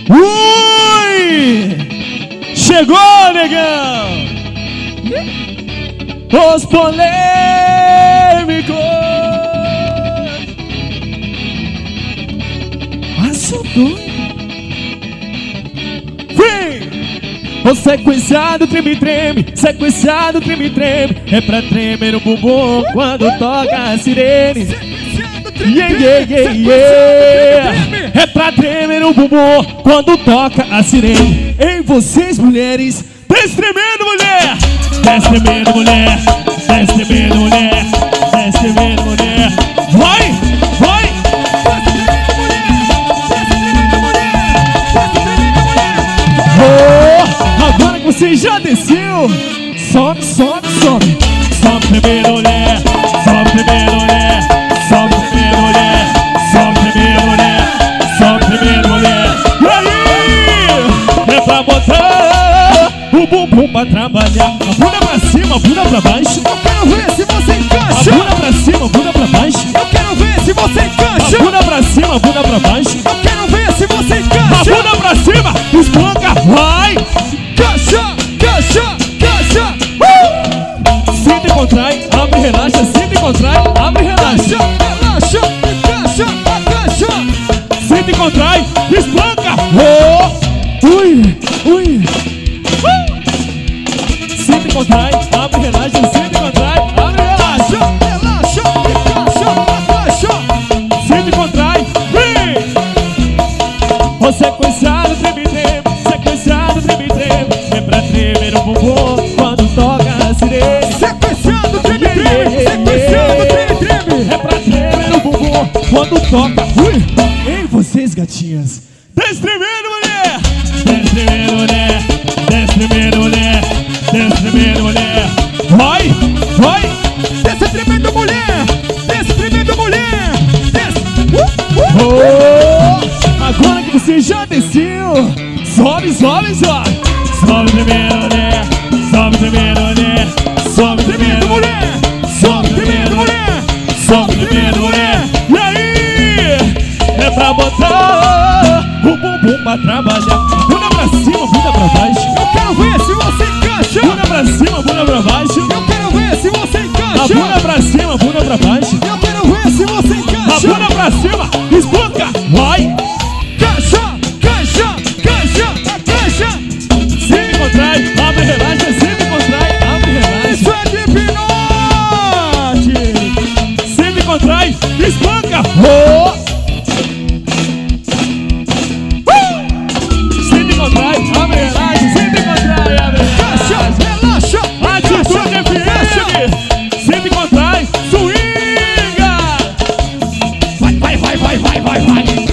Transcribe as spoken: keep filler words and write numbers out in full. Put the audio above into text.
Ui! Chegou, negão! Os polêmicos! Assunto! Vem! O sequenciado treme-treme, sequenciado treme-treme, é pra tremer o bumbum quando toca a sirene. Yeah, yeah, yeah, yeah. É pra tremer o bumbum quando toca a sirene. Ei, vocês mulheres, desce tremendo, mulher! Desce tremendo, mulher! Desce tremendo, mulher! Desce tremendo, mulher! Vai! Vai! Oh, agora que você já desceu, sobe, sobe, sobe. Sobe tremendo, mulher! Sobe tremendo, mulher! Sobe tremendo, mulher! Sobe tremendo, mulher! Sobe tremendo, mulher! E aí? É pra botar o bumbum pra trabalhar. A bunda pra cima, a bunda pra baixo. Eu quero ver se você encaixa. A bunda pra cima, a bunda pra baixo. Eu quero ver se você encaixa. A bunda pra cima, a bunda pra baixo. Eu quero ver se você A encaixa. bunda pra cima, espanca, vai! Caixa, caixa, caixa. Uh! Sinta e contrai, abre e relaxa. Sinta e contrai, abre e relaxa. Relaxa, encaixa, encaixa. Sinta e contrai, espanca. Oh! Ui, ui. Uh! Sinta e contrai, abre e relaxa. Sinta e contrai, abre e relaxa. Relaxa, encaixa, encaixa. Sinta e contrai, vem! O sequenciado treme-treme, sequenciado treme-treme, é pra tremer o bumbum quando toca a sirene. Sequenciado, treme, treme, sequenciado, treme, treme. É pra tremer o bumbum quando toca. Ui! Ei, vocês gatinhas, desce tremendo, mulher! Desce tremendo, mulher! Desce tremendo, mulher! Desce tremendo, mulher! Vai! Vai! Desce tremendo, mulher. Desce tremendo, mulher. Desce. Uh, uh. Oh! Agora que você já desceu, sobe, sobe, sobe! Sobe tremendo, mulher! Sobe tremendo, mulher! Sobe tremendo, mulher! Sobe tremendo, mulher! Sobe tremendo, mulher! E aí? É pra botar o bumbum pra trabalhar. Bunda pra cima, bunda pra baixo. Eu quero ver se você encaixa. Bunda pra cima, bunda pra baixo. Eu quero ver se você A encaixa. bunda pra cima, bunda pra baixo. Eu quero ver se você A encaixa. bunda pra cima, espanca, vai! Caixa, caixa, caixa, caixa. Se me contrai, abre e relaxa. Se me contrai, abre e relaxa. Isso é de hipnote. Se me contrai, espanca. Oh! Uh! Se me contrai, abre e relaxa. Se me contrai, abre e Caixa, relaxa. relaxa. Atitude F M. Se me contrai, swinga. Vai, vai, vai, vai, vai, vai, vai.